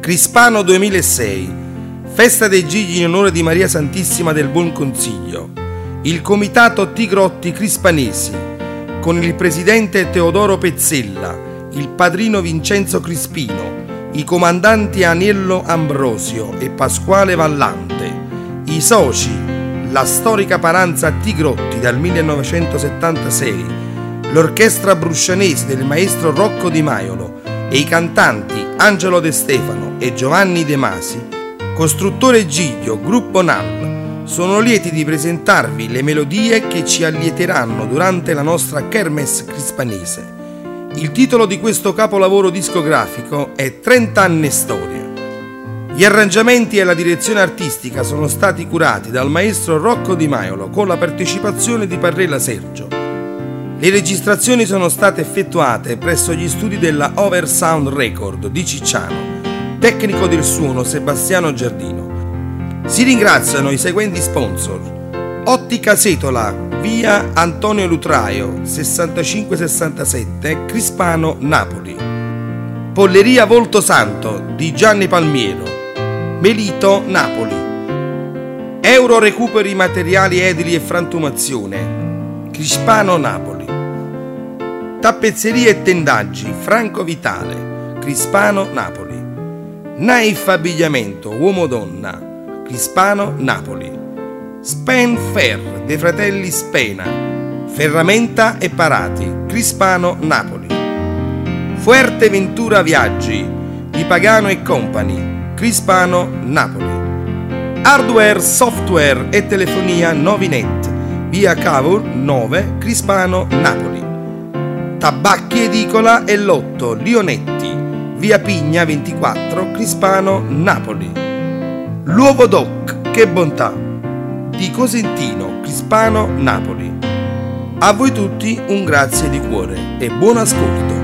Crispano 2006, festa dei Gigli in onore di Maria Santissima del Buon Consiglio. Il comitato Tigrotti Crispanesi, con il presidente Teodoro Pezzella, il padrino Vincenzo Crispino, i comandanti Aniello Ambrosio e Pasquale Vallante, i soci, la storica Paranza Tigrotti dal 1976, l'orchestra bruscianese del maestro Rocco Di Maiolo e i cantanti Angelo De Stefano e Giovanni De Masi, Costruttore Giglio, Gruppo NAL, sono lieti di presentarvi le melodie che ci allieteranno durante la nostra kermesse crispanese. Il titolo di questo capolavoro discografico è 30 anni e storia. Gli arrangiamenti e la direzione artistica sono stati curati dal maestro Rocco Di Maiolo con la partecipazione di Parrella Sergio. Le registrazioni sono state effettuate presso gli studi della Oversound Record di Cicciano, tecnico del suono Sebastiano Giardino. Si ringraziano i seguenti sponsor: Ottica Setola, via Antonio Lutraio 6567, Crispano, Napoli; Polleria Volto Santo di Gianni Palmiero, Melito, Napoli; Euro Recuperi Materiali Edili e Frantumazione, Crispano, Napoli; Tappezzerie e Tendaggi Franco Vitale, Crispano, Napoli; Naif Abbigliamento Uomo-Donna, Crispano, Napoli; Spen Fer dei fratelli Spena, Ferramenta e Parati, Crispano, Napoli; Fuerteventura Viaggi di Pagano e Company, Crispano, Napoli; Hardware, Software e Telefonia Novinet, via Cavour 9, Crispano, Napoli; Tabacchi Edicola e Lotto Lionetti, via Pigna 24, Crispano, Napoli; L'Uovo Doc, che bontà, di Cosentino, Crispano, Napoli. A voi tutti un grazie di cuore e buon ascolto.